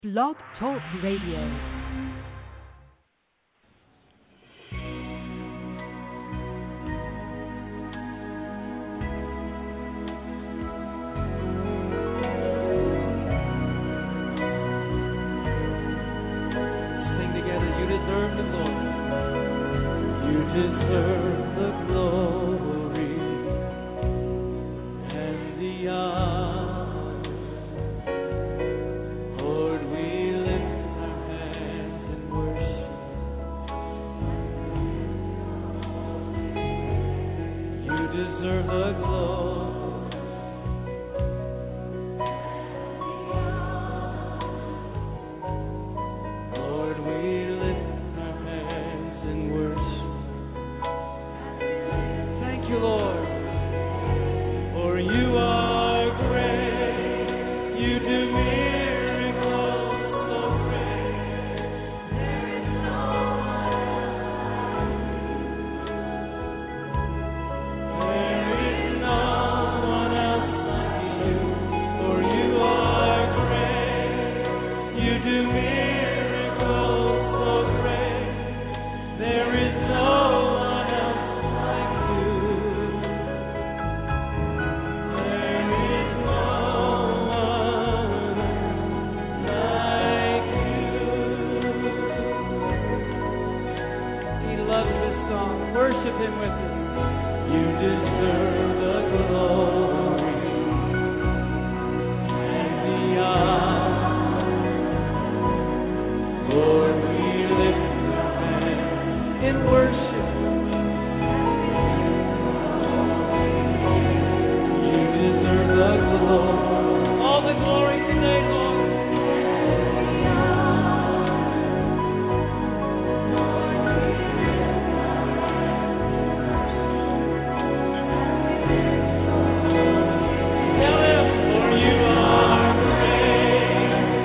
Blog Talk Radio.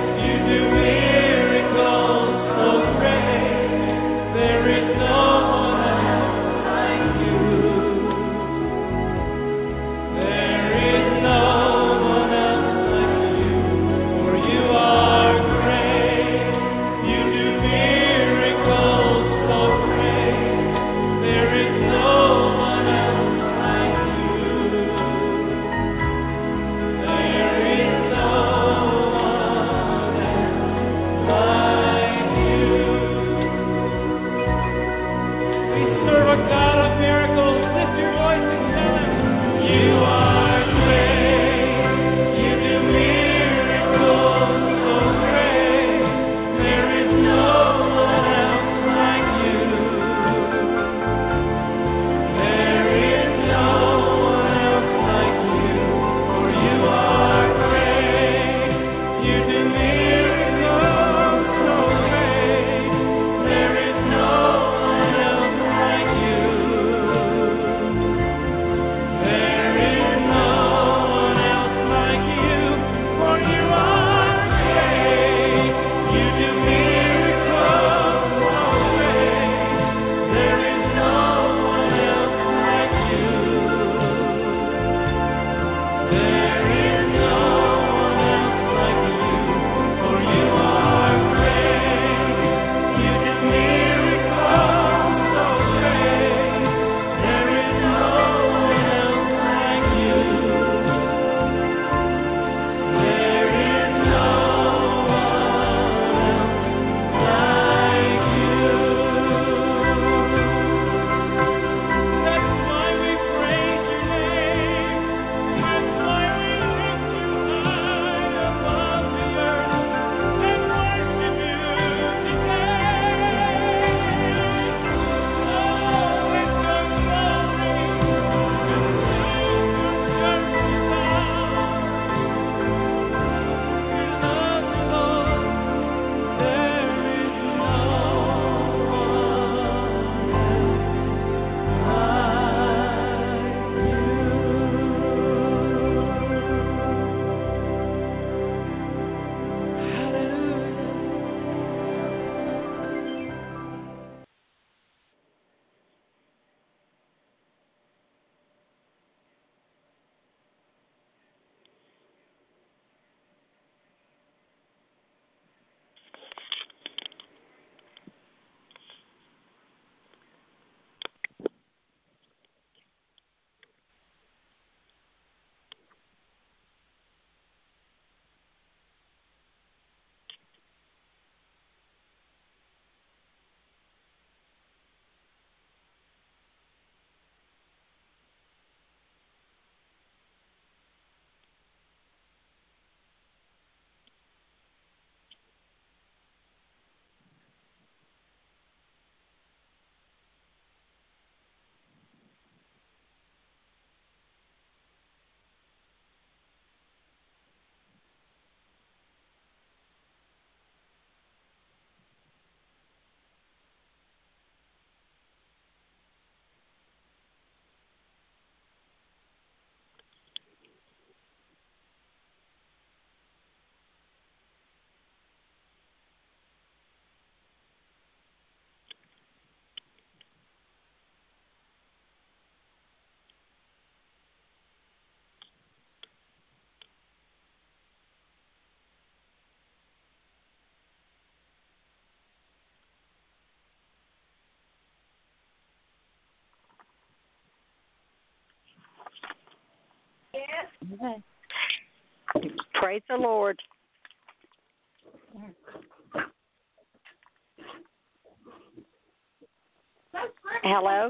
There is no one Okay. Praise the Lord. Hello?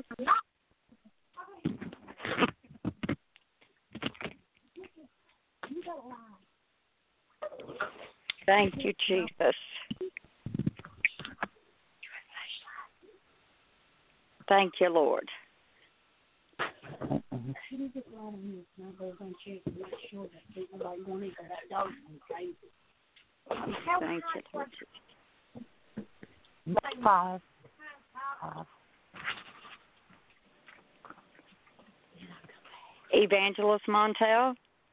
Thank you, Jesus. Thank you, Lord. Thank you, Lord. Five. Evangelist Montel?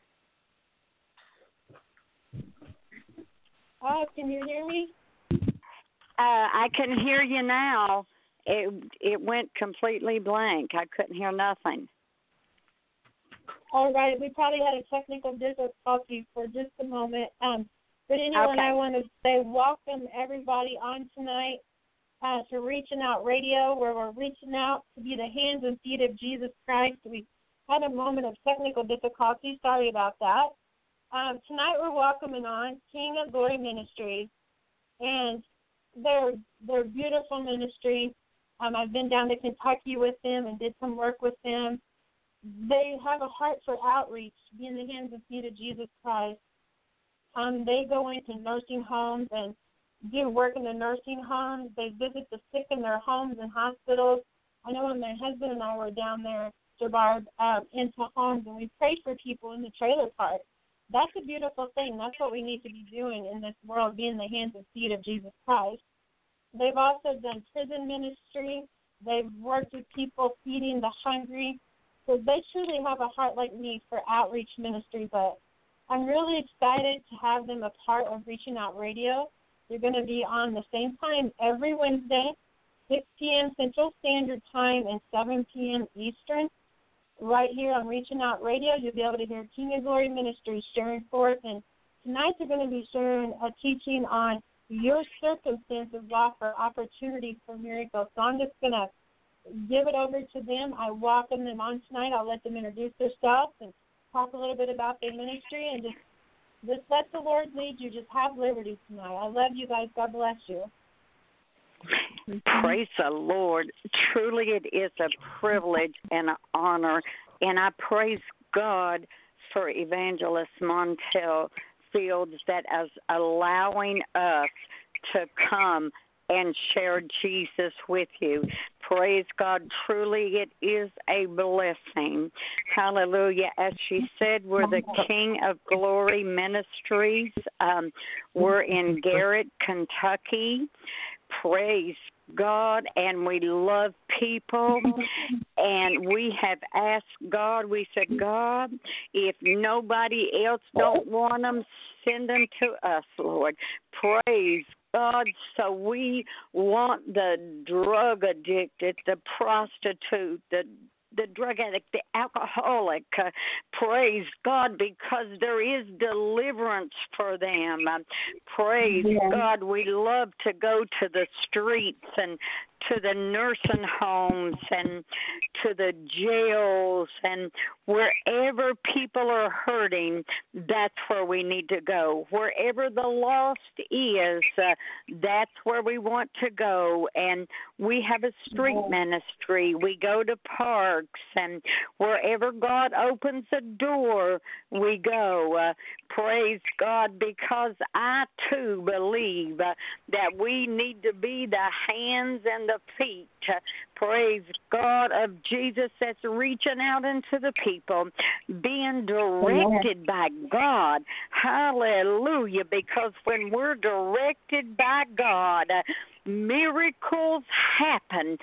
Can you hear me? I can hear you now. It went completely blank. I couldn't hear nothing. All right, we probably had a technical difficulty for just a moment. But anyway, Okay. I want to say welcome everybody on tonight to Reaching Out Radio, where we're reaching out to be the hands and feet of Jesus Christ. We had a moment of technical difficulty. Sorry about that. Tonight we're welcoming on King of Glory Ministries, and they're beautiful ministry. I've been down to Kentucky with them and did some work with them. They have a heart for outreach, being the hands and feet of Jesus Christ. They go into nursing homes and do work in the nursing homes. They visit the sick in their homes and hospitals. I know when my husband and I were down there, Jabbar, into homes, and we prayed for people in the trailer park. That's a beautiful thing. That's what we need to be doing in this world, being the hands and feet of Jesus Christ. They've also done prison ministry. They've worked with people feeding the hungry. So they truly have a heart like me for outreach ministry. But I'm really excited to have them a part of Reaching Out Radio. They're going to be on the same time every Wednesday, 6 p.m. Central Standard Time and 7 p.m. Eastern. Right here on Reaching Out Radio, you'll be able to hear King of Glory Ministries sharing forth. And tonight they're going to be sharing a teaching on your circumstances offer opportunity for miracles. So I'm just going to give it over to them. I welcome them on tonight. I'll let them introduce themselves and talk a little bit about their ministry, and just let the Lord lead you. Just have liberty tonight. I love you guys. God bless you. Praise the Lord. Truly it is a privilege and an honor, and I praise God for Evangelist Montel Fields that is allowing us to come and share Jesus with you. Praise God. Truly it is a blessing. Hallelujah. As she said, we're the King of Glory Ministries. We're in Garrett, Kentucky. Praise God, and we love people, and we have asked God, we said, God, if nobody else don't want them, send them to us, Lord. Praise God. So we want the drug addicted, the prostitute, the drug addict, the alcoholic. Praise God, because there is deliverance for them. Praise God. We love to go to the streets and to the nursing homes and to the jails, and wherever people are hurting, that's where we need to go. Wherever the lost is, that's where we want to go. And we have a street ministry. We go to parks, and wherever God opens a door, we go. Praise God, because I too believe that we need to be the hands and the feet, praise God, of Jesus that's reaching out into the people, being directed by God. Hallelujah, because when we're directed by God, miracles happen.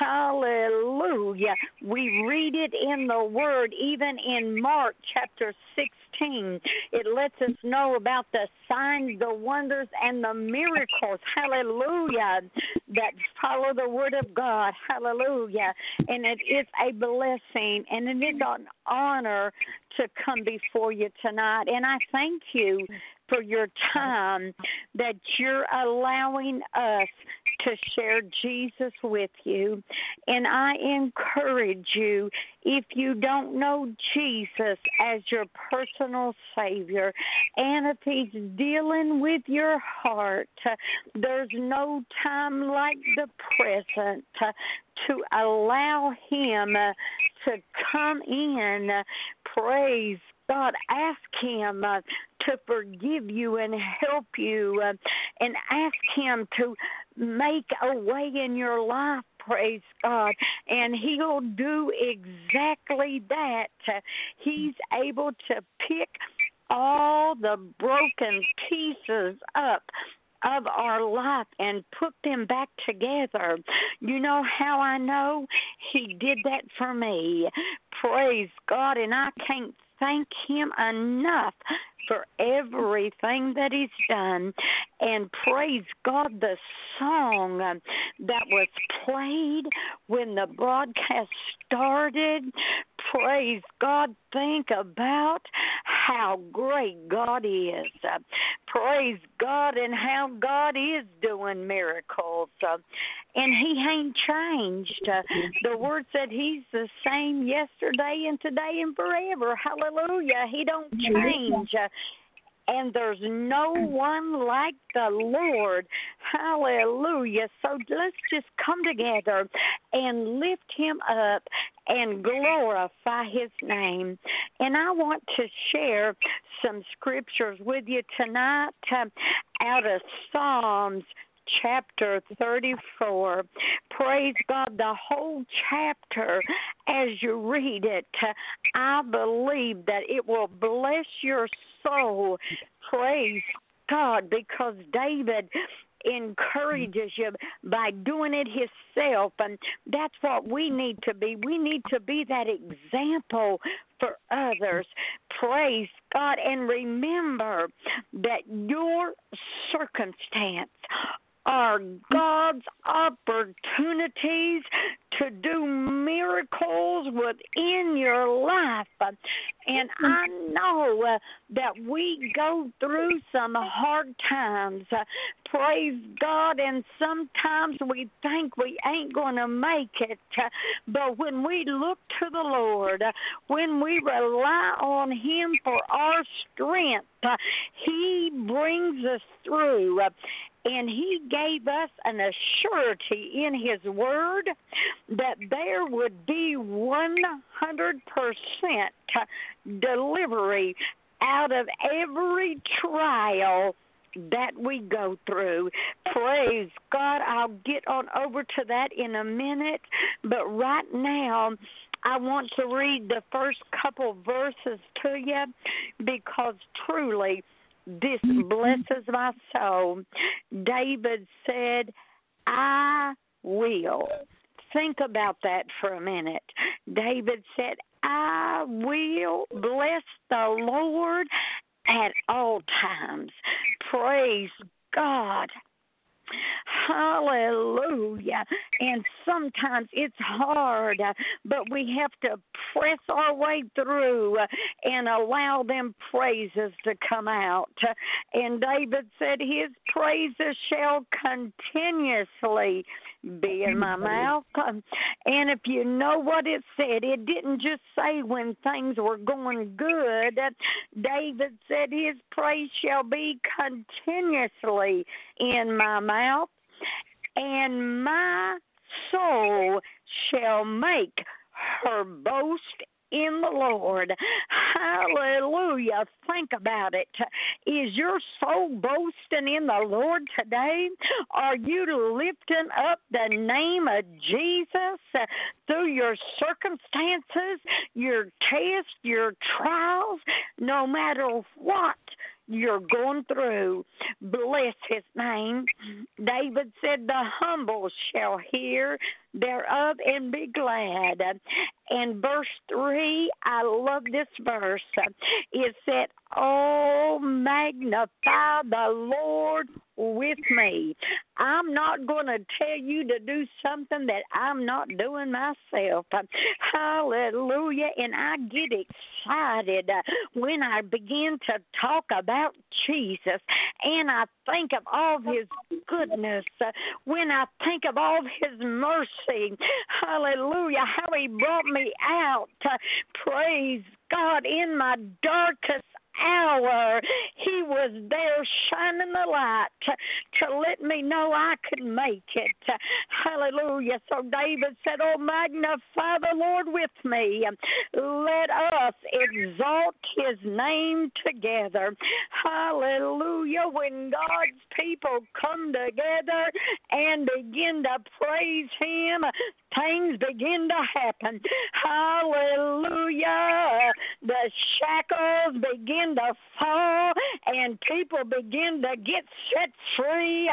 Hallelujah. We read it in the Word, even in Mark chapter 16. It lets us know about the signs, the wonders, and the miracles. Hallelujah. That follow the Word of God. Hallelujah. And it is a blessing, and it is an honor to come before you tonight. And I thank you for your time that you're allowing us to share Jesus with you. And I encourage you, if you don't know Jesus as your personal Savior, and if He's dealing with your heart, there's no time like the present to allow Him to come in. Praise God. Ask Him to forgive you and help you, and ask Him to make a way in your life. Praise God. And He'll do exactly that. He's able to pick all the broken pieces up of our life and put them back together. You know how I know? He did that for me. Praise God. And I can't thank Him enough for everything that He's done. And praise God, the song that was played when the broadcast started, praise God, think about how great God is. Praise God, and how God is doing miracles. And He ain't changed. The Word said He's the same yesterday and today and forever. Hallelujah. He don't change. And there's no one like the Lord. Hallelujah. So let's just come together and lift Him up and glorify His name. And I want to share some scriptures with you tonight out of Psalms chapter 34. Praise God, the whole chapter, as you read it, I believe that it will bless your soul. Praise God, because David encourages you by doing it himself, and that's what we need to be. We need to be that example for others. Praise God, and remember that your circumstance are God's opportunities to do miracles within your life. And I know that we go through some hard times. Praise God, and sometimes we think we ain't going to make it. But when we look to the Lord, when we rely on Him for our strength, He brings us through. And He gave us an assurity in His Word that there would be 100% delivery out of every trial that we go through. Praise God. I'll get on over to that in a minute. But right now, I want to read the first couple verses to you, because truly this blesses my soul. David said, I will. Think about that for a minute. David said, I will bless the Lord at all times. Praise God. Hallelujah. And sometimes it's hard, but we have to press our way through and allow them praises to come out. And David said, His praises shall continuously be in my mouth. And if you know what it said, it didn't just say when things were going good. David said, His praise shall be continuously in my mouth, and my soul shall make her boast in the Lord. Hallelujah. Think about it. Is your soul boasting in the Lord today? Are you lifting up the name of Jesus through your circumstances, your tests, your trials, no matter what you're going through? Bless His name. David said, the humble shall hear thereof and be glad. And verse 3, I love this verse. It said, oh, magnify the Lord with me. I'm not going to tell you to do something that I'm not doing myself. Hallelujah. And I get excited when I begin to talk about Jesus, and I think of all his goodness, when I think of all his mercy. Hallelujah. How he brought me out. Praise God, in my darkest hour, he was there shining the light to let me know I could make it. Hallelujah. So David said, oh, magnify the Lord with me. Let us exalt his name together. Hallelujah. When God's people come together and begin to praise him, things begin to happen. Hallelujah. The shackles begin to fall and people begin to get set free.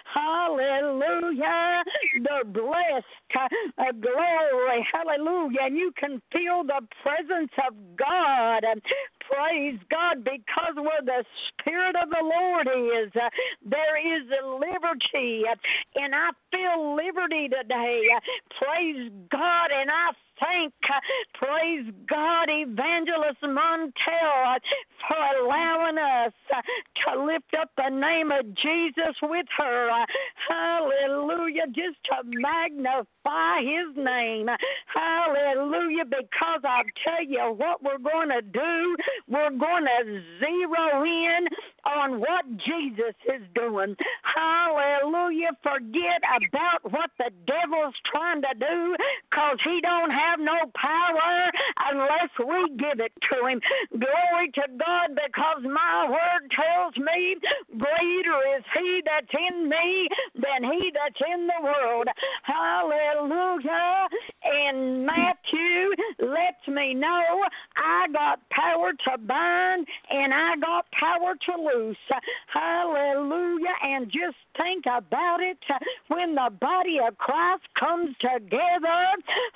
Hallelujah. They're blessed. Glory. Hallelujah. And you can feel the presence of God. Praise God, because where the Spirit of the Lord is, there is liberty. And I feel liberty today. Praise God, and I thank, praise God, Evangelist Montel for allowing us to lift up the name of Jesus with her. Hallelujah, just to magnify his name. Hallelujah, because I'll tell you what we're going to do. We're going to zero in on what Jesus is doing. Hallelujah, forget about what the devil's trying to do, because he don't have no power unless we give it to him. Glory to God, because my word tells me greater is he that's in me than he that's in the world. Hallelujah. And Matthew lets me know I got power to bind and I got power to loose. Hallelujah. And just think about it, when the body of Christ comes together,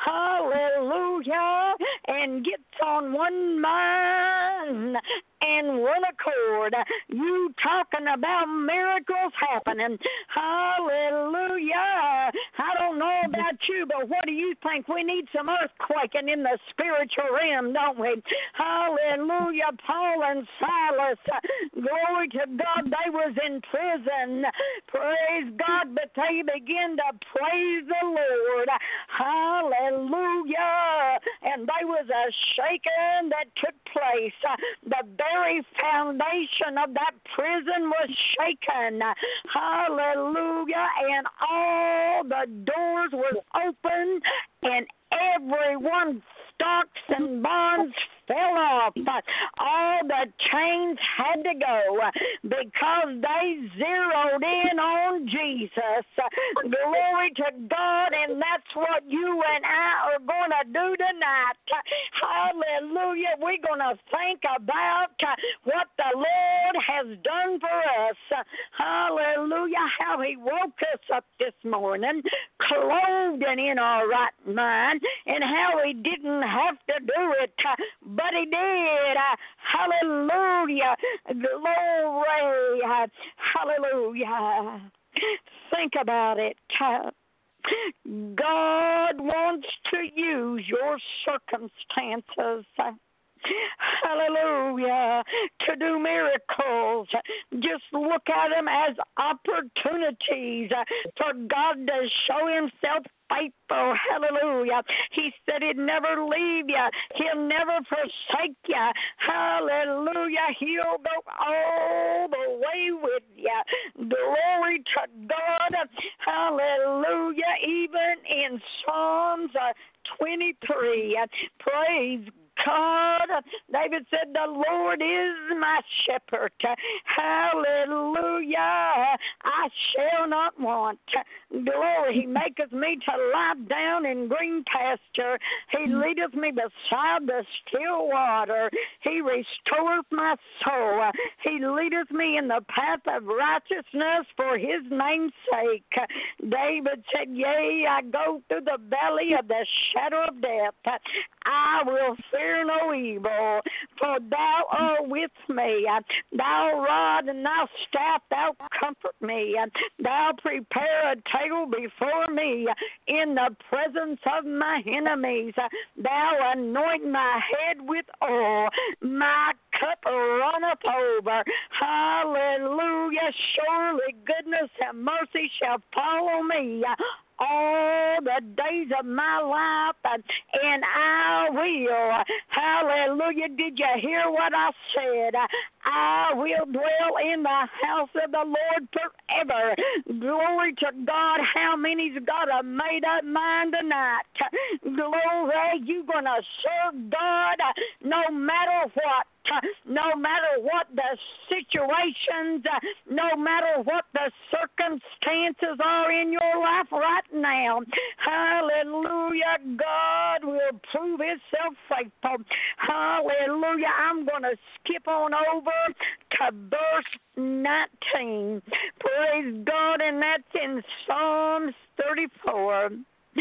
hallelujah, and gets on one mind and one accord. You talking about miracles happening. Hallelujah. I don't know about you, but what do you think? We need some earthquaking in the spiritual realm, don't we? Hallelujah. Paul and Silas, glory to God, they was in prison. Praise God, but they began to praise the Lord. Hallelujah. And there was a shaking that took place. The very foundation of that prison was shaken. Hallelujah. And all the doors were open and everyone stocks and bonds fell off. All the chains had to go because they zeroed in on Jesus. Glory to God, and that's what you and I are going to do tonight. Hallelujah. We're going to think about what the Lord has done for us. Hallelujah. How he woke us up this morning, clothed and in our right mind, and how he didn't have to do it, but he did. Hallelujah. Glory. Hallelujah. Think about it. God wants to use your circumstances, hallelujah, to do miracles. Just look at them as opportunities for God to show himself faithful. Hallelujah. He said he'd never leave you. He'll never forsake you. Hallelujah. He'll go all the way with you. Glory to God. Hallelujah. Even in Psalms 23, praise God. David said, the Lord is my shepherd. Hallelujah. I shall not want. Glory, He maketh me to lie down in green pasture. He leadeth me beside the still water. He restoreth my soul. He leadeth me in the path of righteousness for His name's sake. David said, yea, I go through the valley of the shadow of death. I will fear no evil, for Thou art with me. Thou rod and Thou staff, Thou comfort me. Thou prepare a table before me in the presence of my enemies. Thou anoint my head with oil. My cup runneth over. Hallelujah. Surely goodness and mercy shall follow me all the days of my life, and I will. Hallelujah. Did you hear what I said? I will dwell in the house of the Lord forever. Glory to God. How many's got a made-up mind tonight? Glory, you're going to serve God no matter what. No matter what the situations, no matter what the circumstances are in your life right now. Hallelujah. God will prove Himself faithful. Hallelujah. I'm going to skip on over to verse 19. Praise God, and that's in Psalms 34.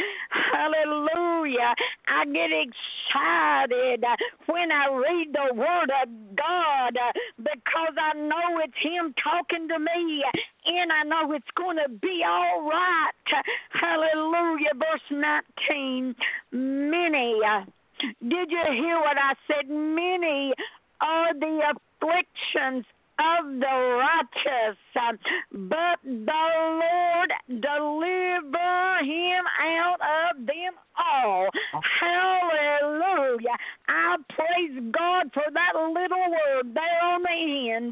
Hallelujah. I get excited when I read the Word of God because I know it's Him talking to me, and I know it's going to be all right. Hallelujah. Verse 19. Many, did you hear what I said? Many are the afflictions of the righteous, but the Lord deliver him out of them all. Hallelujah. I praise God for that little word there on the end.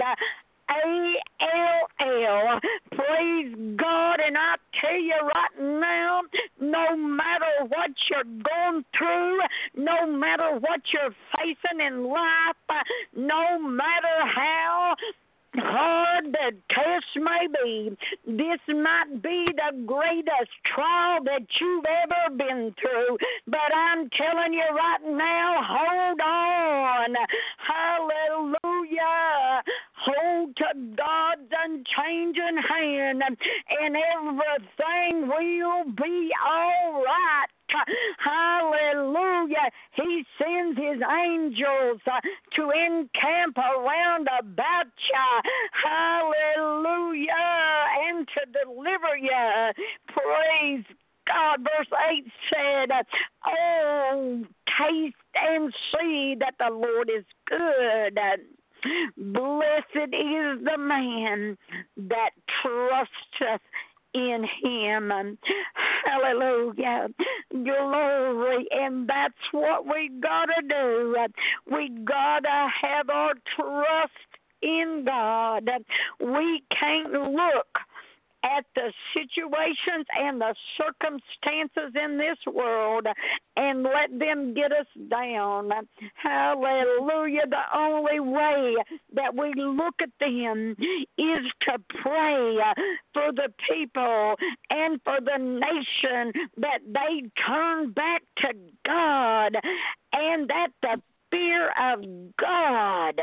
A-L-L. Praise God, and I tell you right now, no matter what you're going through, no matter what you're facing in life, no matter how hard the test may be, this might be the greatest trial that you've ever been through, but I'm telling you right now, hold on. Hallelujah. Hold to God's unchanging hand, and everything will be all right. Hallelujah. He sends His angels to encamp around about you. Hallelujah. And to deliver you. Praise God. Verse 8 said, oh, taste and see that the Lord is good. Blessed is the man that trusteth in Him. Hallelujah. Glory. And that's what we got to do. We got to have our trust in God. We can't look at the situations and the circumstances in this world and let them get us down. Hallelujah. The only way that we look at them is to pray for the people and for the nation, that they turn back to God, and that the fear of God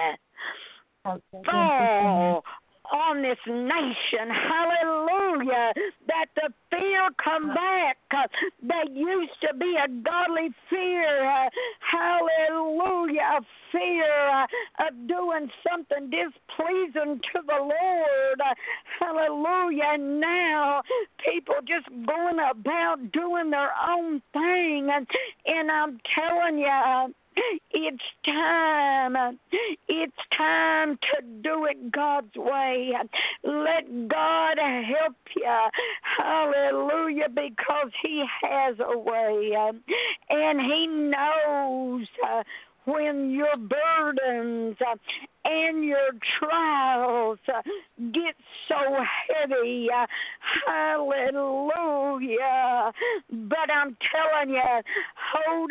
fall on this nation. Hallelujah. That the fear come back. That used to be a godly fear. Hallelujah. A fear of doing something displeasing to the Lord. Hallelujah. And now people just going about doing their own thing. And I'm telling you, it's time. It's time to do it God's way. Let God help you. Hallelujah, because He has a way. And He knows when your burdens and your trials get so heavy. Hallelujah. But I'm telling you, hold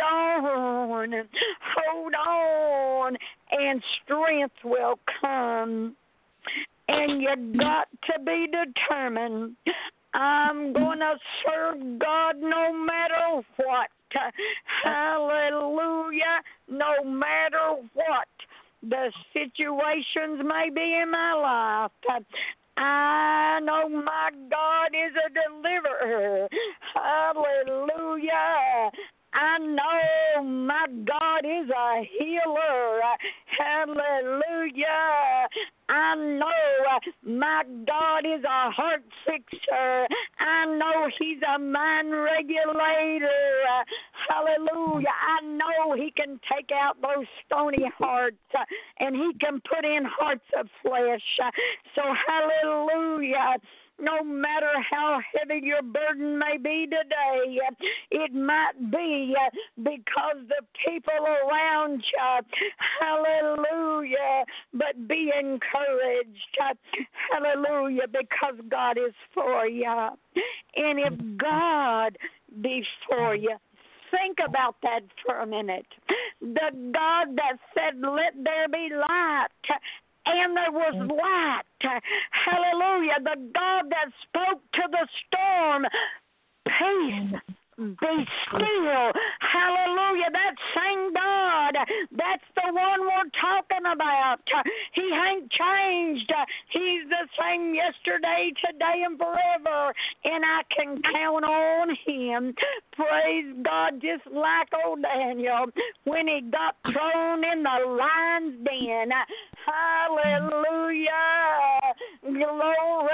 on, and strength will come. And you got to be determined. I'm going to serve God no matter what. Hallelujah. No matter what the situations may be in my life. I know my God is a deliverer. Hallelujah. I know my God is a healer. Hallelujah. I know my God is a heart fixer. I know He's a mind regulator. Hallelujah. I know He can take out those stony hearts and He can put in hearts of flesh. So hallelujah. No matter how heavy your burden may be today, it might be because the people around you, hallelujah, but be encouraged, hallelujah, because God is for you. And if God be for you, think about that for a minute. The God that said, let there be light, and there was light. Hallelujah. The God that spoke to the storm, peace, be still. Hallelujah. That same God, that's the one we're talking about. He ain't changed. He's the same yesterday, today, and forever. And I can count on Him. Praise God, just like old Daniel when he got thrown in the lion's den. Hallelujah. Glory.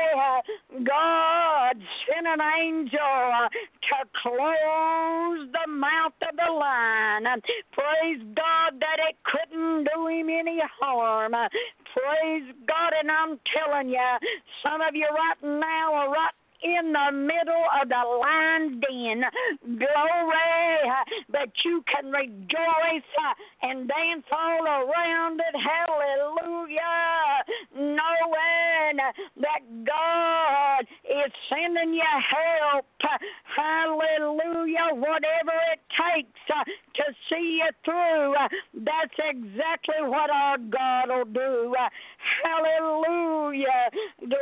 God sent an angel to close the mouth of the lion. Praise God that it couldn't do him any harm. Praise God, and I'm telling you, some of you right now are right in the middle of the lion's den. Glory, but you can rejoice and dance all around it. Hallelujah. Knowing that God is sending you help. Hallelujah. Whatever it takes to see you through, that's exactly what our God will do. Hallelujah.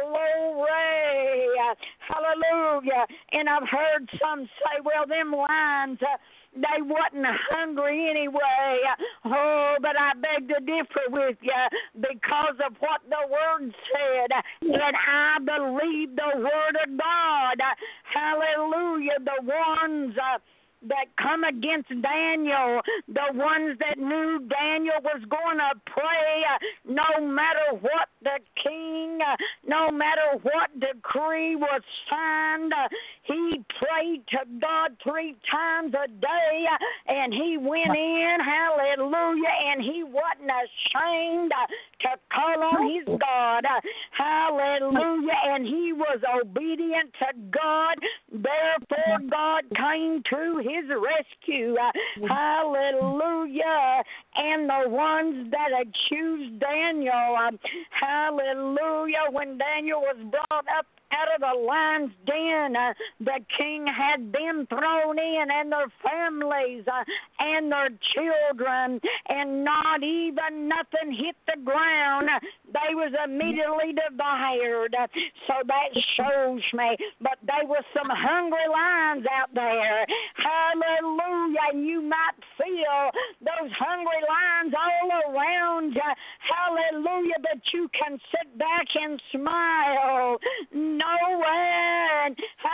Glory. Hallelujah. And I've heard some say, well, them lions, they wasn't hungry anyway. Oh, but I beg to differ with you because of what the Word said. And I believe the Word of God. Hallelujah. The ones that come against Daniel, the ones that knew Daniel was going to pray no matter what the king, no matter what decree was signed, he prayed to God 3 times a day, and he went in, hallelujah, and he wasn't ashamed to call on his God, hallelujah, and he was obedient to God. Therefore, God came to his rescue, hallelujah. And the ones that accused Daniel, hallelujah, when Daniel was brought up out of the lion's den, the king had them thrown in, and their families and their children, and not even nothing hit the ground. They was immediately devoured. So that shows me. But there was some hungry lions out there. Hallelujah. And you might feel those hungry lions all around you. Hallelujah. But you can sit back and smile, knowing,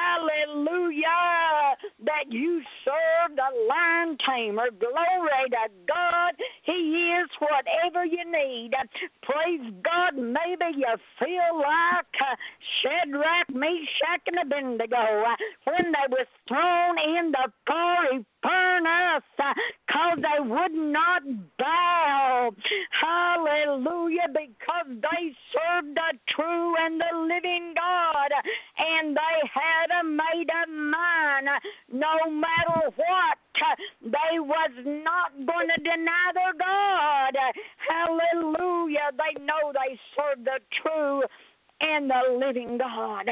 hallelujah, that you serve the lion tamer. Glory to God. He is whatever you need. Praise God. Maybe you feel like Shadrach, Meshach, and Abednego when they were thrown in the fiery furnace because they would not bow. Hallelujah, because they served the true and the living God, and they had made up mind no matter what. They was not going to deny their God. Hallelujah. They know they serve the true and the living God.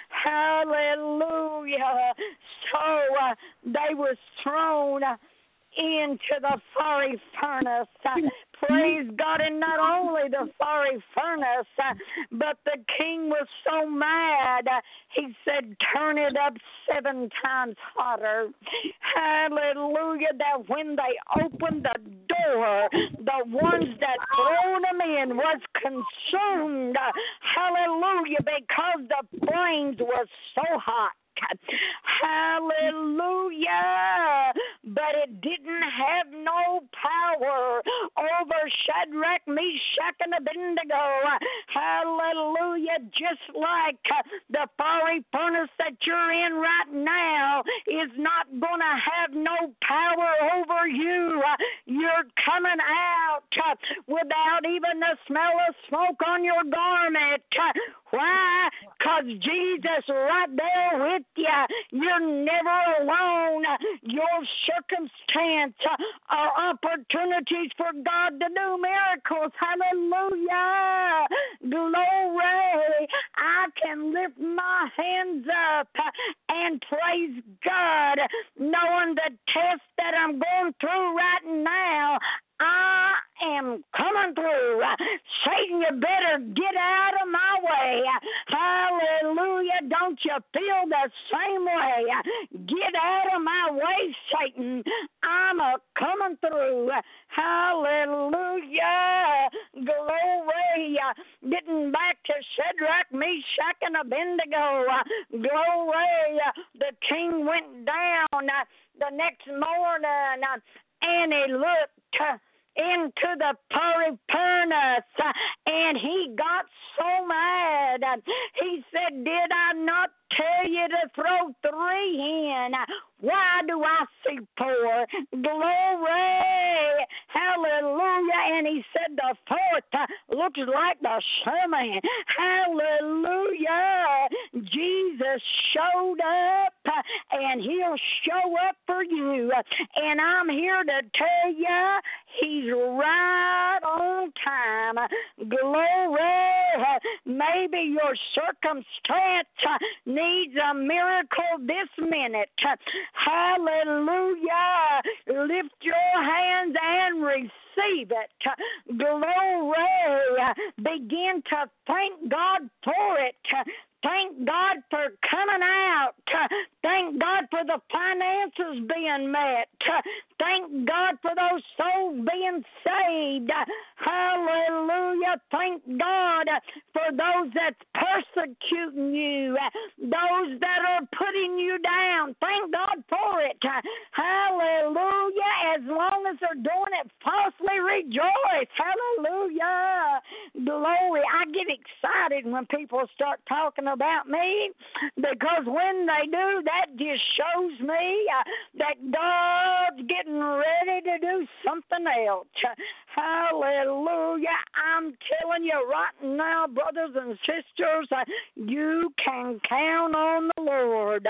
Hallelujah. So they were thrown into the fiery furnace. Praise God. And not only the fiery furnace, but the king was so mad, he said, turn it up 7 times hotter. Hallelujah. That when they opened the door, the ones that thrown them in was consumed. Hallelujah. Because the flames were so hot. Hallelujah. But it didn't have no power over Shadrach, Meshach, and Abednego. Hallelujah. Just like the fiery furnace that you're in right now is not going to have no power over you. You're coming out without even the smell of smoke on your garment. Why? Because Jesus right there with you. You're never alone. Your circumstance are opportunities for God to do miracles. Hallelujah. Glory. I can lift my hands up and praise God, knowing the test that I'm going through right now. I am coming through. Satan, you better get out of my way. Hallelujah. Don't you feel the same way? Get out of my way, Satan. I'm coming through. Hallelujah. Glory. Getting back to Shadrach, Meshach, and Abednego. Glory. The king went down the next morning and he looked into the fiery furnace, and he got so mad. He said, did I not tell you to throw 3 in? Why do I see 4? Glory. Hallelujah. And he said the 4th looks like the sermon. Hallelujah. Jesus showed up, and he'll show up for you. And I'm here to tell you, he's right on time. Glory. Maybe your circumstance needs a miracle this minute. Hallelujah. Lift your hands and receive it. Glory. Begin to thank God for it. Thank God for coming out. Thank God for the finances being met. Thank God for those souls being saved. Hallelujah. Thank God for those that's persecuting you, those that are putting you down. Thank God for it. Hallelujah. As long as they're doing it falsely, rejoice. Hallelujah. Glory. I get excited when people start talking about me, because when they do, that just shows me that God's getting ready to do something else. Hallelujah. I'm telling you right now, brothers and sisters, you can count on the Lord.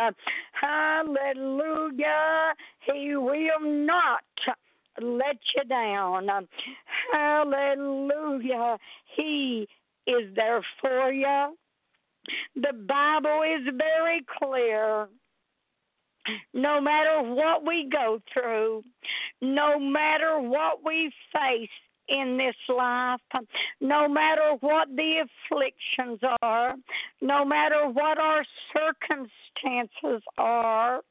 Hallelujah. He will not let you down. Hallelujah. He is there for you. The Bible is very clear. No matter what we go through, no matter what we face in this life, no matter what the afflictions are, no matter what our circumstances are,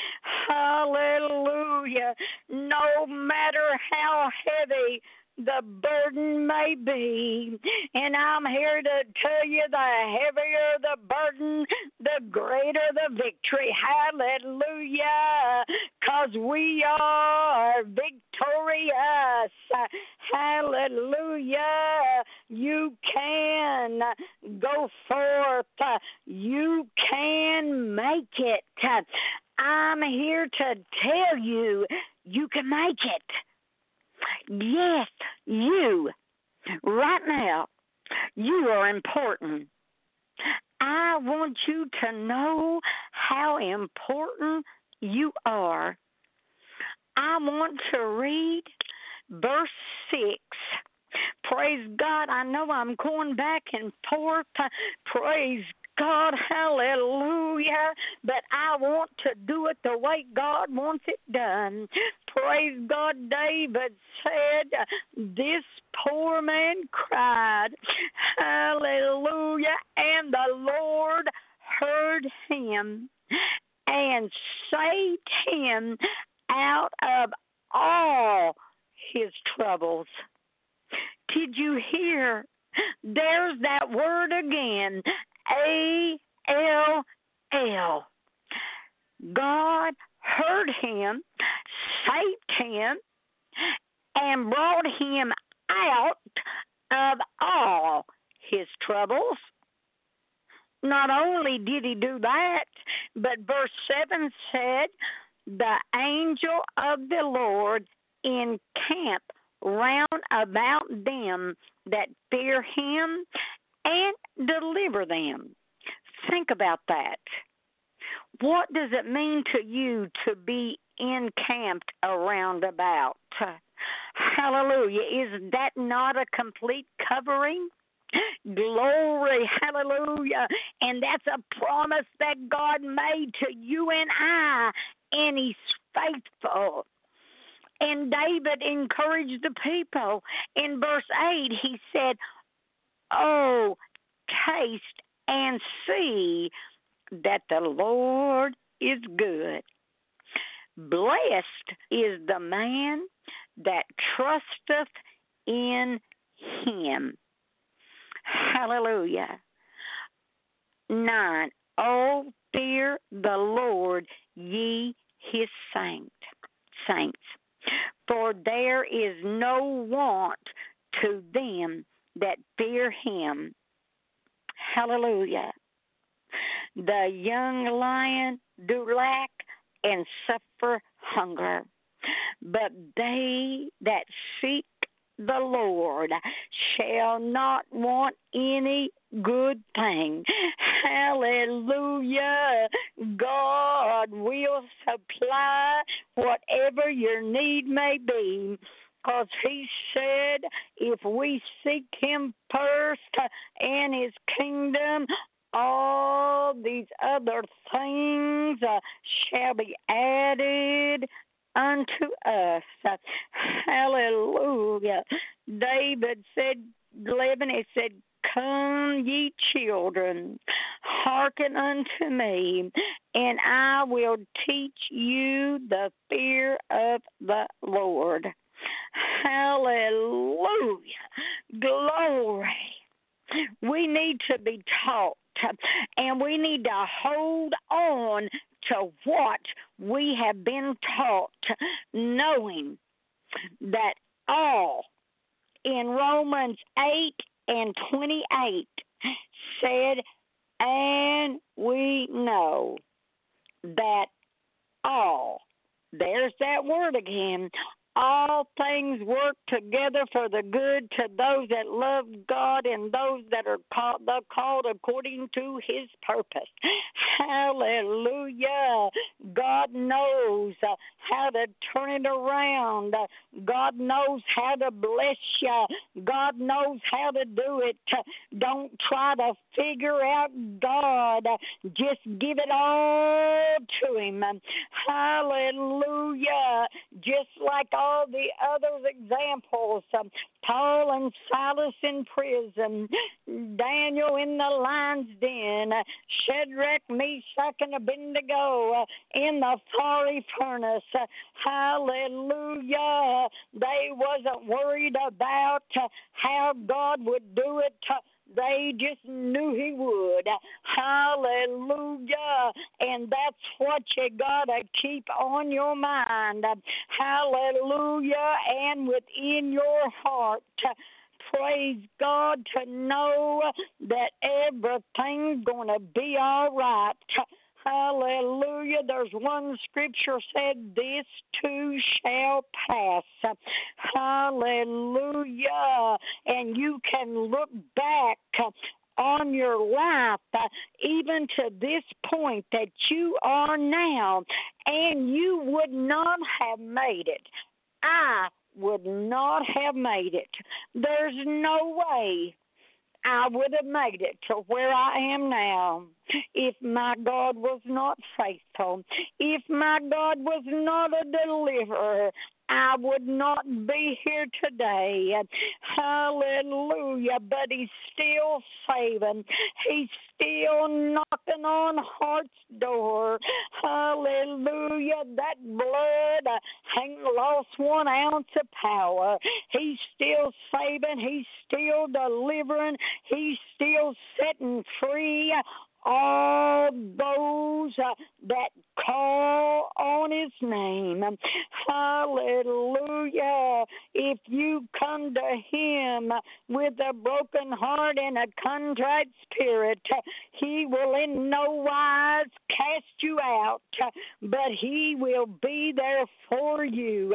hallelujah, no matter how heavy the burden may be. And I'm here to tell you, the heavier the burden, the greater the victory. Hallelujah. Because we are victorious. Hallelujah. You can go forth. You can make it. I'm here to tell you, you can make it. Yes, you, right now, you are important. I want you to know how important you are. I want to read verse 6. Praise God. I know I'm going back and forth. Praise God. Hallelujah. but I want to do it the way God wants it done. Praise God, David said, this poor man cried, hallelujah, and the Lord heard him and saved him out of all his troubles. Did you hear? There's that word again, A-L-L. God heard him, saved him, and brought him out of all his troubles. Not only did he do that, but verse 7 said, the angel of the Lord encamp round about them that fear him and deliver them. Think about that. What does it mean to you to be encamped around about? Hallelujah. Is that not a complete covering? Glory, hallelujah. And that's a promise that God made to you and I, and he's faithful. And David encouraged the people. In verse 8, he said, oh, taste and see that the Lord is good. Blessed is the man that trusteth in him. Hallelujah. 9, oh, fear the Lord, ye his saints. For there is no want to them that fear him. Hallelujah. The young lion do lack and suffer hunger, but they that seek the Lord shall not want any good thing. Hallelujah. God will supply whatever your need may be, because he said if we seek him first and his kingdom, all these other things shall be added unto us. Hallelujah. David said, 11, it said, come ye children, hearken unto me, and I will teach you the fear of the Lord. Hallelujah. Glory. We need to be taught, and we need to hold on to what we have been taught, knowing that all in Romans 8:28 said, and we know that all, there's that word again, all things work together for the good to those that love God and those that are called according to his purpose. Hallelujah. God knows how to turn it around. God knows how to bless you. God knows how to do it. Don't try to figure out God. Just give it all to him. Hallelujah. Just like all the other examples, Paul and Silas in prison, Daniel in the lion's den, Shadrach, Meshach, and Abednego in the fiery furnace. Hallelujah. They wasn't worried about how God would do it. They just knew he would. Hallelujah. And that's what you got to keep on your mind. Hallelujah. And within your heart. Praise God, to know that everything's going to be all right. Hallelujah. There's one scripture said, this too shall pass. Hallelujah. And you can look back on your life, even to this point that you are now, and you would not have made it. I would not have made it. There's no way I would have made it to where I am now if my God was not faithful. If my God was not a deliverer, I would not be here today. Hallelujah. But He's still saving. He's still knocking on heart's door. Hallelujah. That blood ain't lost 1 ounce of power. He's still saving. He's still delivering. He's still setting free all those that call on His name. Hallelujah. If you come to Him with a broken heart and a contrite spirit, He will in no wise cast you out, but He will be there for you.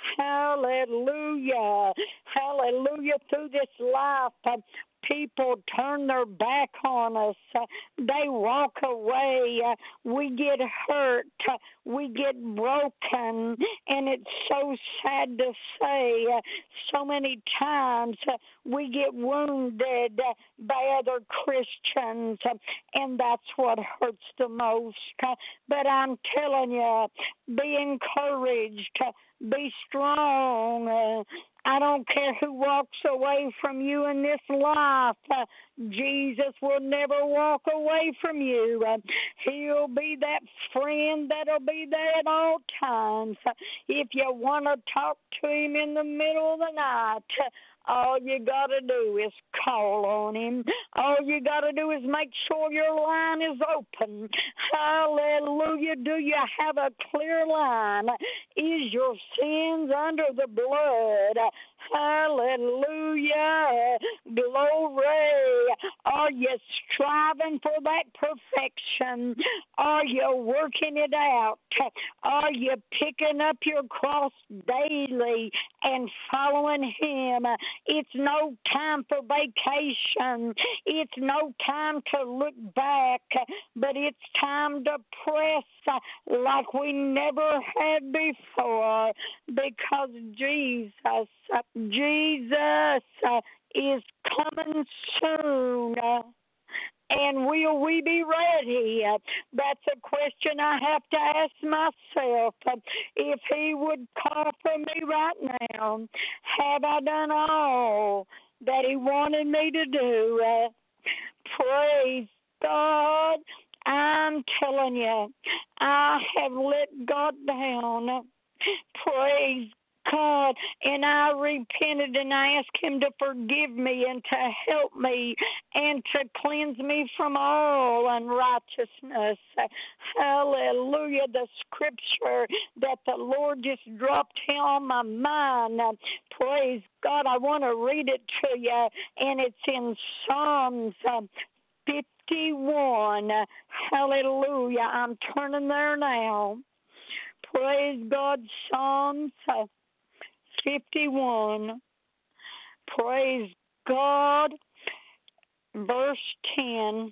Hallelujah. Hallelujah. Through this life, people turn their back on us. They walk away. We get hurt. We get broken. And it's so sad to say, so many times we get wounded by other Christians, and that's what hurts the most. But I'm telling you, be encouraged. Be strong. I don't care who walks away from you in this life. Jesus will never walk away from you. He'll be that friend that'll be there at all times. If you want to talk to Him in the middle of the night, all you got to do is call on Him. All you got to do is make sure your line is open. Hallelujah. Do you have a clear line? Is your sins under the blood? Hallelujah. Glory. Are you striving for that perfection? Are you working it out? Are you picking up your cross daily and following Him? It's no time for vacation. It's no time to look back, but it's time to press like we never had before, because Jesus is coming soon. And will we be ready? That's a question I have to ask myself. If He would call for me right now, have I done all that He wanted me to do? Praise God. I'm telling you, I have let God down. Praise God, and I repented and I asked Him to forgive me and to help me and to cleanse me from all unrighteousness. Hallelujah. The scripture that the Lord just dropped on my mind. Praise God. I want to read it to you, and it's in Psalms 51. Hallelujah. I'm turning there now. Praise God. Psalms 51. Praise God. Verse 10.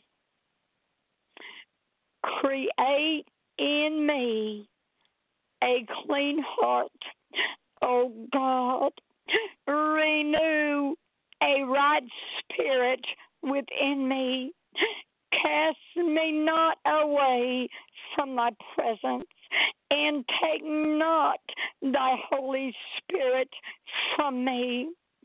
Create in me a clean heart, O God. Renew a right spirit within me. Cast me not away from thy presence, and take not thy Holy Spirit from me.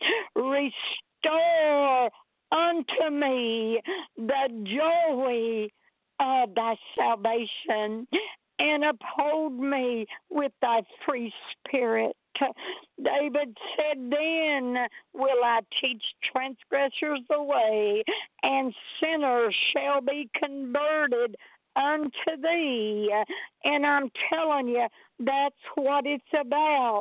Restore unto me the joy of thy salvation, and uphold me with thy free spirit. David said, then will I teach transgressors the way, and sinners shall be converted unto thee. And I'm telling you, that's what it's about.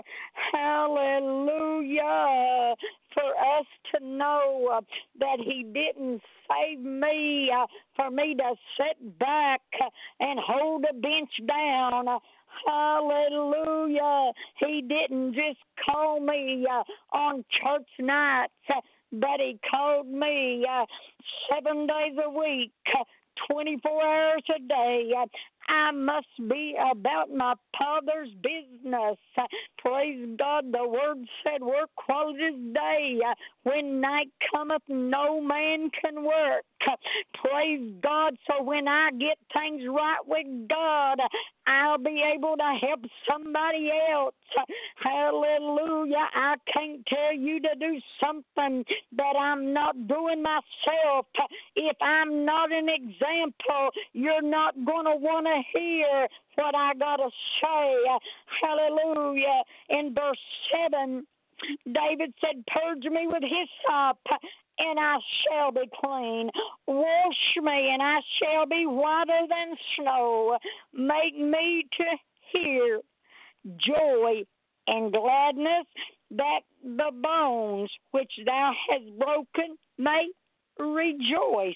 Hallelujah. For us to know that He didn't save me for me to sit back and hold a bench down. Hallelujah. He didn't just call me on church nights, but He called me 7 days a week, 24 hours a day. I must be about my Father's business. Praise God, the Word said, work while it is day. When night cometh, no man can work. Praise God, so when I get things right with God, I'll be able to help somebody else. Hallelujah. I can't tell you to do something that I'm not doing myself. If I'm not an example, you're not going to want to hear what I got to say. Hallelujah. In verse 7, David said, purge me with hyssop, and I shall be clean. Wash me, and I shall be whiter than snow. Make me to hear joy and gladness, that the bones which thou hast broken may rejoice.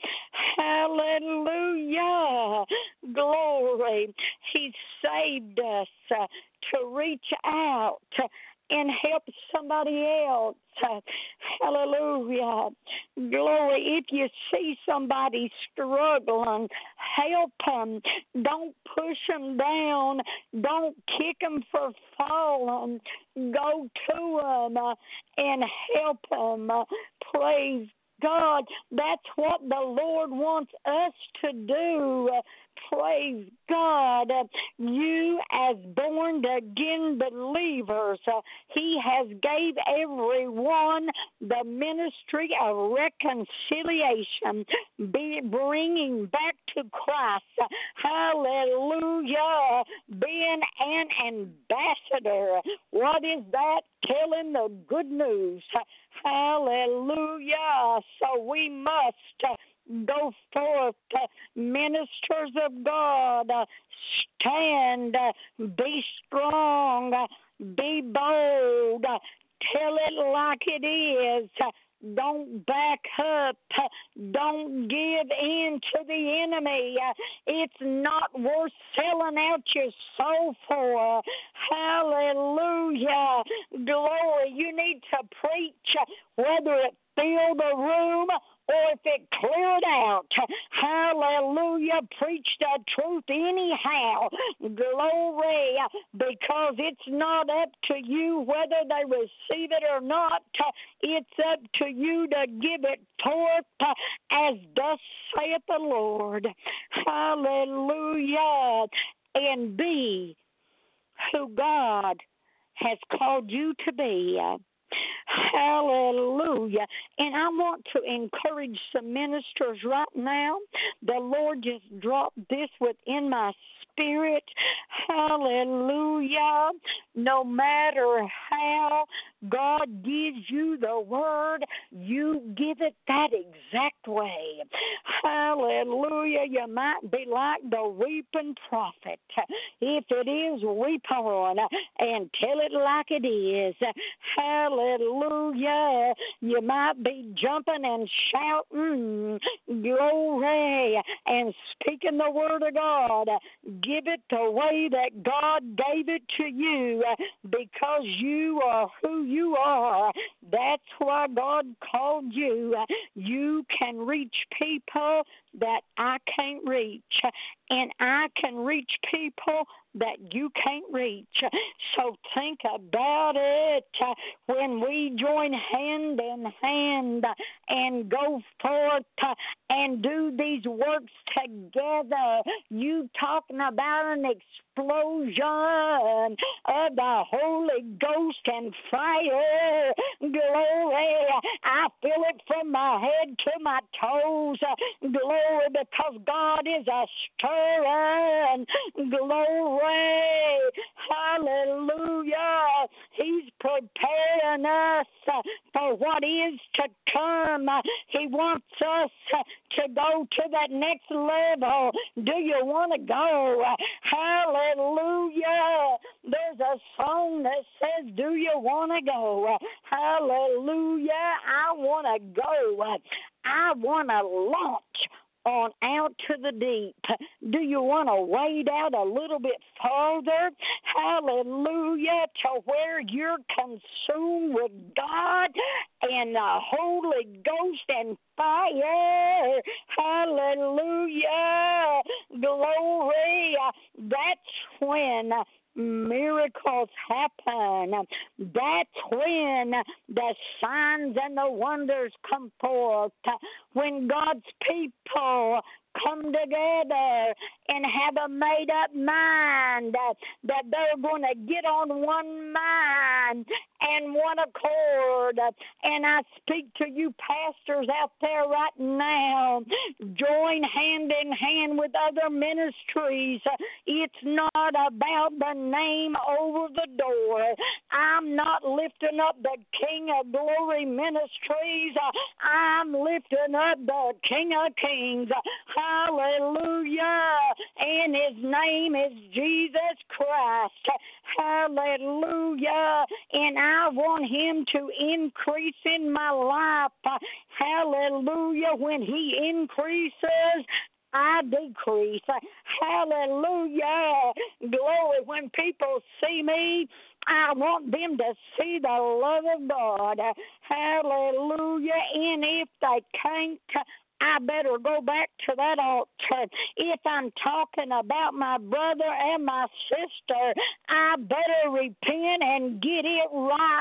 Hallelujah. Glory. He saved us to reach out and help somebody else. Hallelujah. Glory. If you see somebody struggling, help them. Don't push them down. Don't kick them for falling. Go to them and help them. Praise God. That's what the Lord wants us to do. Praise God. You as born again believers, He has gave everyone the ministry of reconciliation, bringing back to Christ. Hallelujah. Being an ambassador. What is that? Telling the good news. Hallelujah. So we must go forth, ministers of God, stand, be strong, be bold, tell it like it is. Don't back up. Don't give in to the enemy. It's not worth selling out your soul for. Hallelujah. Glory. You need to preach whether it fill the room or if it cleared out. Hallelujah. Preach the truth anyhow. Glory. Because it's not up to you whether they receive it or not. It's up to you to give it forth as thus saith the Lord. Hallelujah. And be who God has called you to be. Hallelujah. And I want to encourage some ministers right now. The Lord just dropped this within my spirit. Hallelujah. No matter how God gives you the word, you give it that exact way. Hallelujah. You might be like the weeping prophet. If it is, weep on and tell it like it is. Hallelujah. You might be jumping and shouting glory and speaking the word of God. Give it the way that God gave it to you because you are who you are. That's why God called you. You can reach people that I can't reach, and I can reach people that you can't reach. So think about it when we join hand in hand and go forth and do these works together. You talking about an explosion of the Holy Ghost and fire. Glory. I feel it from my head to my toes. Glory, because God is a stirring. Glory. Hallelujah. He's preparing us for what is to come. He wants us to go to that next level. Do you want to go? Hallelujah. There's a song that says, do you want to go? Hallelujah. I want to go. I want to launch on out to the deep. Do you want to wade out a little bit farther? Hallelujah. To where you're consumed with God and the Holy Ghost and fire. Hallelujah. Glory. that's when miracles happen. That's when the signs and the wonders come forth. When God's people come together and have a made-up mind that they're going to get on one mind and one accord. And I speak to you pastors out there right now. Join hand in hand with other ministries. It's not about the name over the door. I'm not lifting up the King of Glory Ministries. I'm lifting up the King of Kings. Hallelujah. And his name is Jesus Christ. Hallelujah. And I want him to increase in my life. Hallelujah. When he increases, I decrease. Hallelujah. Glory. When people see me, I want them to see the love of God. Hallelujah. And if they can't, I better go back to that altar. If I'm talking about my brother and my sister, I better repent and get it right.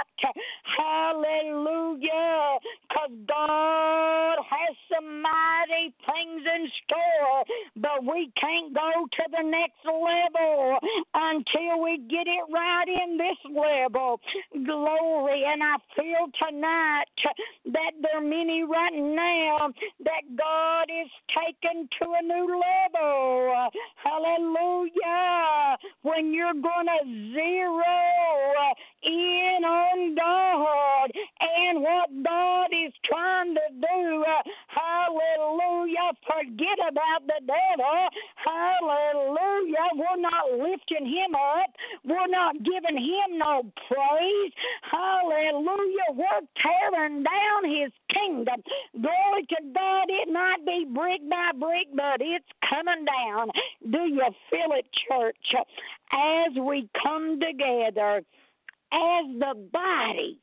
Hallelujah. Because God has some mighty things in store, but we can't go to the next level until we get it right in this level. Glory. And I feel tonight that there are many right now that God is taken to a new level. Hallelujah. When you're going to zero in on God and what God is trying to do. Hallelujah. Forget about the devil. Hallelujah. We're not lifting him up. We're not giving him no praise. Hallelujah. We're tearing down his kingdom. Glory to God. It might be brick by brick, but it's coming down. Do you feel it, church? As we come together as the body,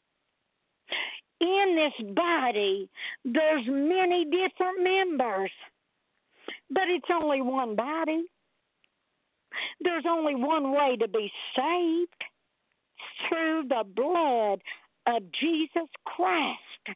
in this body, there's many different members, but it's only one body. There's only one way to be saved, through the blood of Jesus Christ.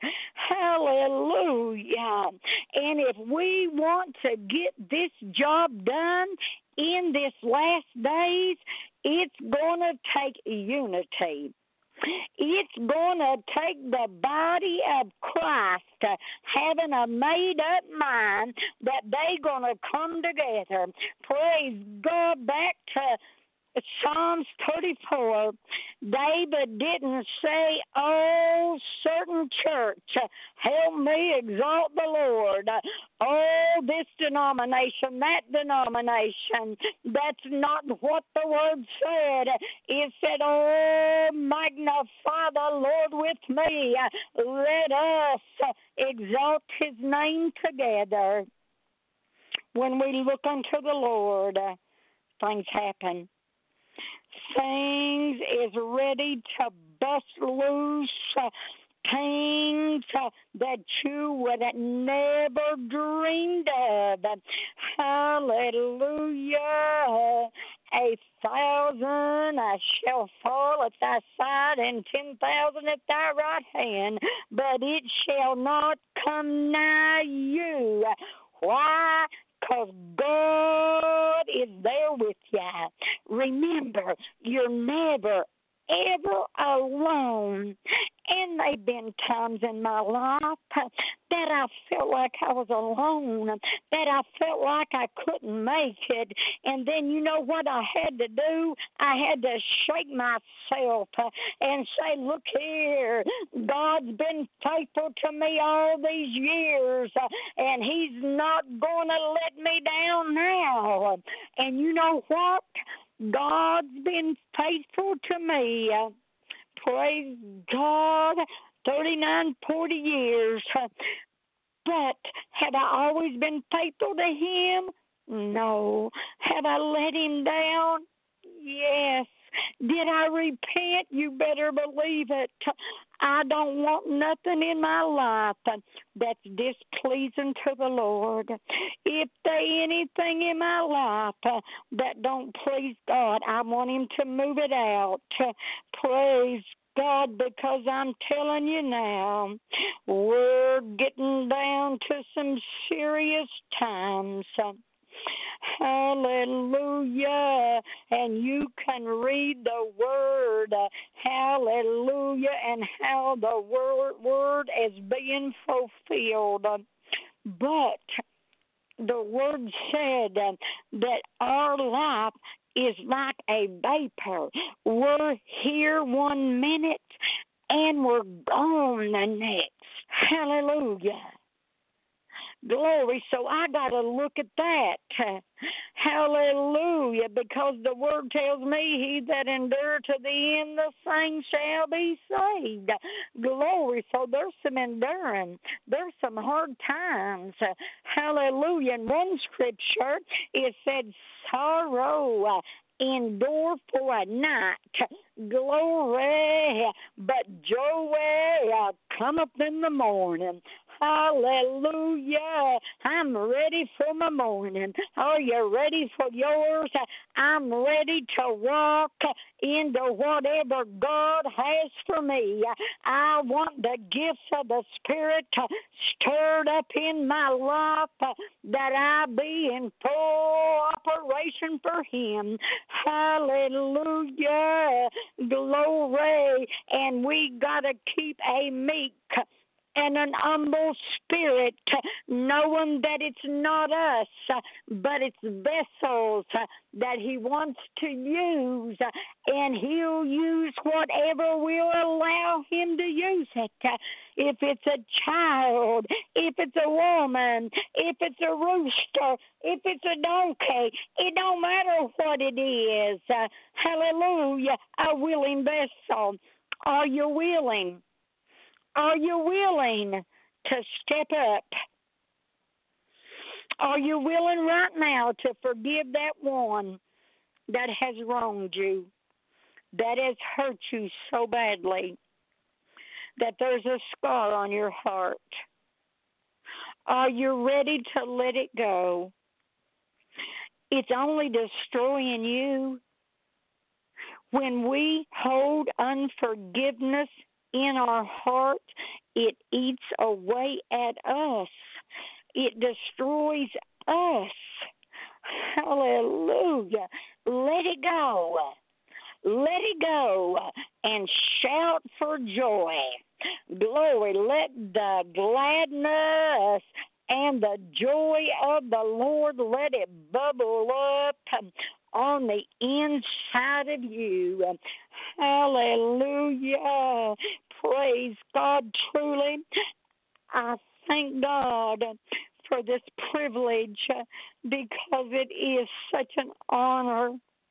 Hallelujah. And if we want to get this job done in this last days, it's going to take unity. It's going to take the body of Christ having a made-up mind that they're going to come together. Praise God. Back to Psalms 34, David didn't say, oh, certain church, help me exalt the Lord. Oh, this denomination, that denomination. That's not what the word said. It said, oh, magnify the Lord with me. Let us exalt his name together. When we look unto the Lord, things happen. Things is ready to bust loose. Things that you would have never dreamed of. Hallelujah. 1,000 shall fall at thy side, and 10,000 at thy right hand, but it shall not come nigh you. Why? Because God is there with you. Remember, you're never, ever alone. And there have been times in my life that I felt like I was alone, that I felt like I couldn't make it. And then you know what I had to do? I had to shake myself and say, look here, God's been faithful to me all these years, and he's not going to let me down now. And you know what? God's been faithful to me. Praise God, 39, 40 years. But have I always been faithful to him? No. Have I let him down? Yes. Did I repent? You better believe it. I don't want nothing in my life that's displeasing to the Lord. If there anything in my life that don't please God, I want him to move it out. Praise God, because I'm telling you now, we're getting down to some serious times. Hallelujah. And you can read the word. Hallelujah. And how the word is being fulfilled. But the word said that our life is like a vapor. We're here 1 minute and we're gone the next. Hallelujah. Glory. So I got to look at that. Hallelujah. Because the word tells me, he that endure to the end, the same shall be saved. Glory. So there's some enduring. There's some hard times. Hallelujah. In one scripture, it said, sorrow endure for a night. Glory. But joy cometh in the morning. Hallelujah. I'm ready for my morning. Are you ready for yours? I'm ready to walk into whatever God has for me. I want the gifts of the Spirit stirred up in my life that I be in full operation for him. Hallelujah. Glory. And we got to keep a meek and an humble spirit, knowing that it's not us, but it's vessels that he wants to use, and he'll use whatever will allow him to use it. If it's a child, if it's a woman, if it's a rooster, if it's a donkey, it don't matter what it is. Hallelujah, a willing vessel. Are you willing? Are you willing to step up? Are you willing right now to forgive that one that has wronged you, that has hurt you so badly, that there's a scar on your heart? Are you ready to let it go? It's only destroying you. When we hold unforgiveness in our heart, it eats away at us. It destroys us. Hallelujah. Let it go. Let it go and shout for joy. Glory. Let the gladness and the joy of the Lord, let it bubble up on the inside of you. Hallelujah. Praise God. Truly, I thank God for this privilege, because it is such an honor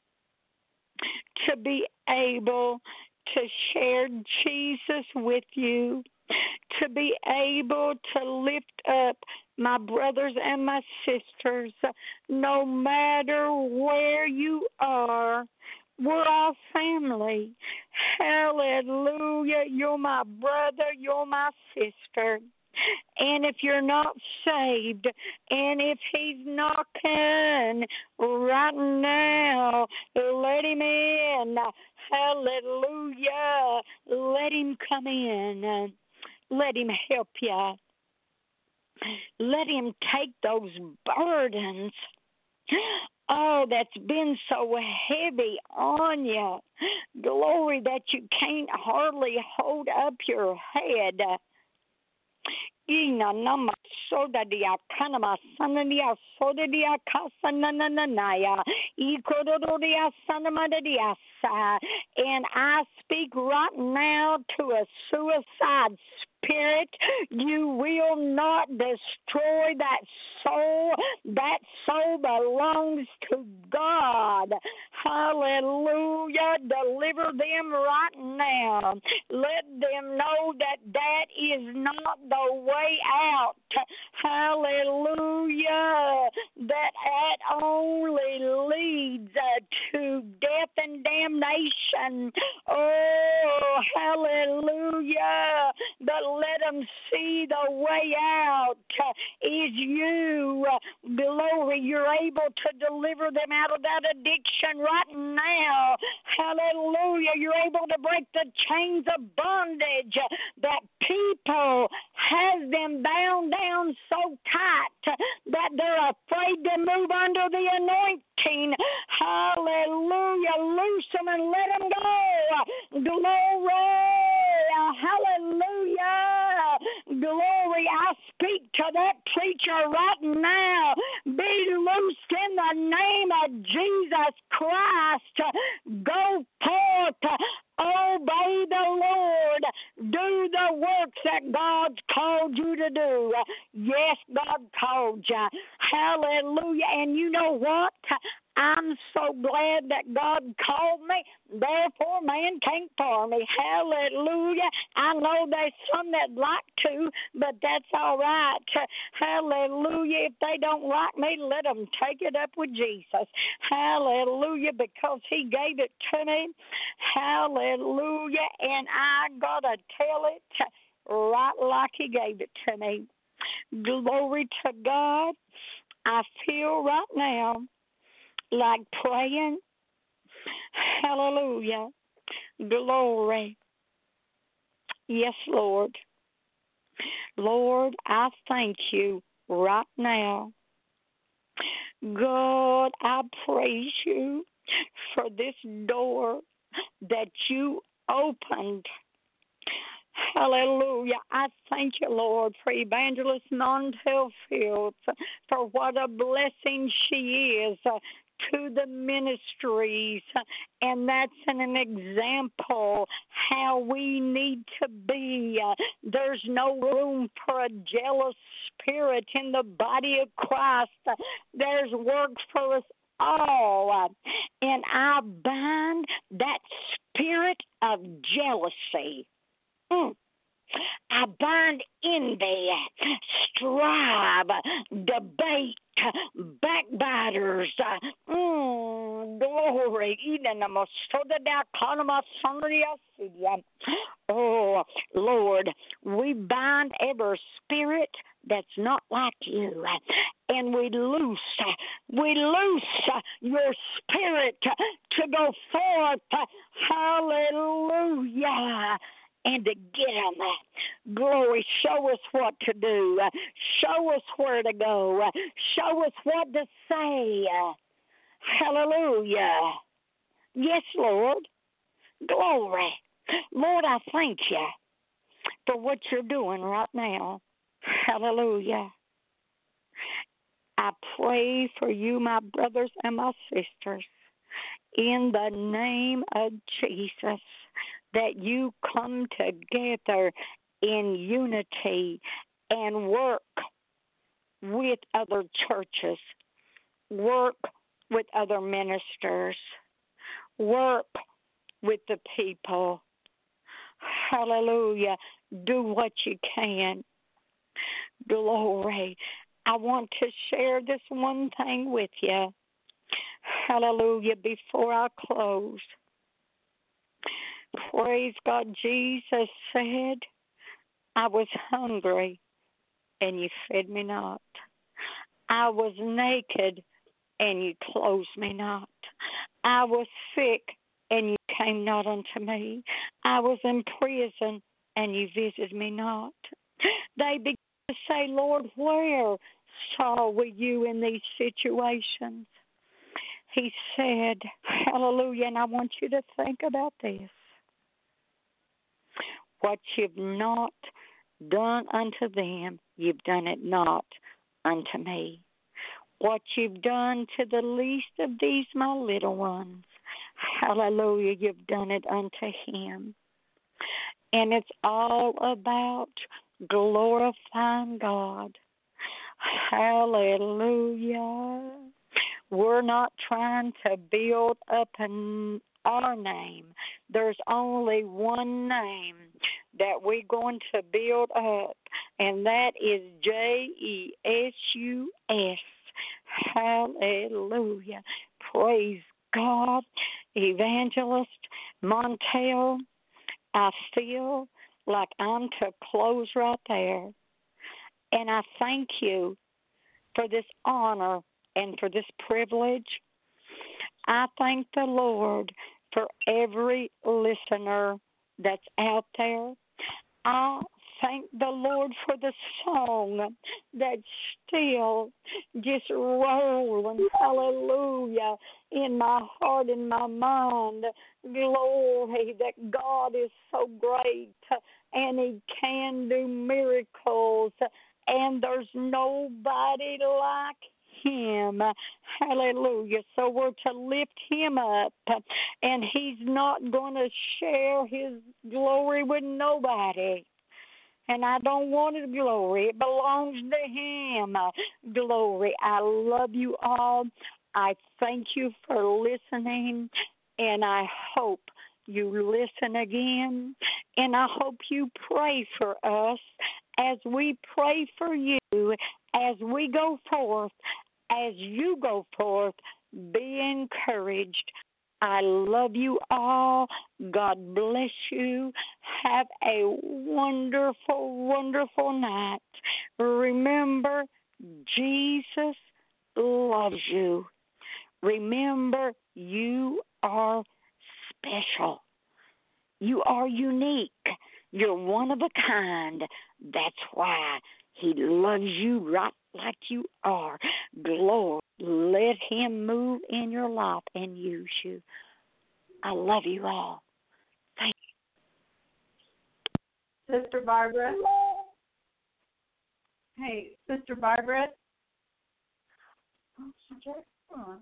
to be able to share Jesus with you, to be able to lift up my brothers and my sisters, no matter where you are. We're all family. Hallelujah. You're my brother. You're my sister. And if you're not saved, and if he's knocking right now, let him in. Hallelujah. Let him come in. Let him help you. Let him take those burdens. Oh, that's been so heavy on you. Glory, that you can't hardly hold up your head. Ina nama soda dia kana masana dia soda dia kasana na na na ya ikodo dia sana dia sa. And I speak right now to a suicide spirit. You will not destroy that soul. That soul belongs to God. Hallelujah. Deliver them right now. Let them know that that is not the way out. Hallelujah. That only leads to death and damnation. man. Oh, hallelujah. But let them see the way out is you. Glory, you're able to deliver them out of that addiction right now. Hallelujah. You're able to break the chains of bondage that people has them bound down so tight that they're afraid to move under the anointing. Hallelujah. Loose them and let them go. Glory. Hallelujah. Glory. I speak to that preacher right now. Be loosed in the name of Jesus Christ. Go forth. Obey the Lord. Do the works that God's called you to do. Yes, God called you. Hallelujah. And you know what? I'm so glad that God called me. Therefore, man can't harm me. Hallelujah. I know there's some that like to, but that's all right. Hallelujah. If they don't like me, let them take it up with Jesus. Hallelujah. Because he gave it to me. Hallelujah. And I got to tell it right like he gave it to me. Glory to God. I feel right now like praying. Hallelujah. Glory. Yes, Lord. Lord, I thank you right now. God, I praise you for this door that you opened. Hallelujah. I thank you, Lord, for Evangelist Montel Fields, for what a blessing she is to the ministries. And that's an example how we need to be. There's no room for a jealous spirit in the body of Christ. There's work for us all. And I bind that spirit of jealousy. I bind envy, strife, debate, backbiters. Glory. Oh, Lord, we bind every spirit that's not like you, and we loose your spirit to go forth. Hallelujah. And to get them. Glory, show us what to do. Show us where to go. Show us what to say. Hallelujah. Yes, Lord. Glory. Lord, I thank you for what you're doing right now. Hallelujah. I pray for you, my brothers and my sisters, in the name of Jesus, that you come together in unity and work with other churches, work with other ministers, work with the people. Hallelujah. Do what you can. Glory. I want to share this one thing with you. Hallelujah. Before I close. Praise God. Jesus said, I was hungry and you fed me not. I was naked and you clothed me not. I was sick and you came not unto me. I was in prison and you visited me not. They began to say, Lord, where saw we you in these situations? He said, hallelujah, and I want you to think about this. What you've not done unto them, you've done it not unto me. What you've done to the least of these, my little ones, hallelujah, you've done it unto him. And it's all about glorifying God. Hallelujah. We're not trying to build up our name. There's only one name that we're going to build up, and that is Jesus. Hallelujah. Praise God. Evangelist Montel, I feel like I'm to close right there. And I thank you for this honor and for this privilege. I thank the Lord for every listener that's out there. I thank the Lord for the song that's still just rolling, hallelujah, in my heart and my mind. Glory that God is so great and He can do miracles, and there's nobody like Him. Hallelujah. So we're to lift Him up, and He's not going to share His glory with nobody. And I don't want His glory. It belongs to Him. Glory. I love you all. I thank you for listening, and I hope you listen again, and I hope you pray for us as we pray for you, as we go forth, as you go forth. Be encouraged. I love you all. God bless you. Have a wonderful, wonderful night. Remember, Jesus loves you. Remember, you are special. You are unique. You're one of a kind. That's why He loves you right like you are. Glory. Let Him move in your life and use you. I love you all. Thank you. Sister Barbara. Hey, Sister Barbara.